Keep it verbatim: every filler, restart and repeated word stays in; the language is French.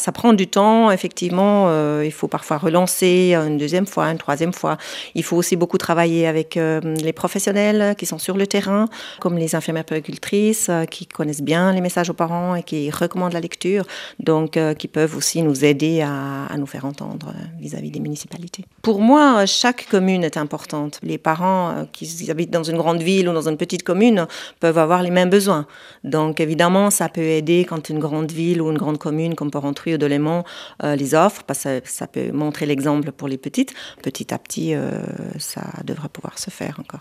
ça prend du temps, effectivement. Euh, il faut parfois relancer une deuxième fois, une troisième fois. Il faut aussi beaucoup travailler avec euh, les professionnels qui sont sur le terrain, comme les infirmières puéricultrices, euh, qui connaissent bien les messages aux parents et qui recommandent la lecture, donc euh, qui peuvent aussi nous aider à, à nous faire entendre vis-à-vis des municipalités. Pour moi, chaque commune est importante. Les parents euh, qui habitent dans une grande ville ou dans une petite commune peuvent avoir les mêmes besoins. Donc évidemment, ça peut aider quand une grande ville ou une grande commune comme Porrentruy ou Delémont euh, les offre, parce que ça peut montrer l'exemple pour les petites. Petit à petit, euh, ça devrait pouvoir se faire encore.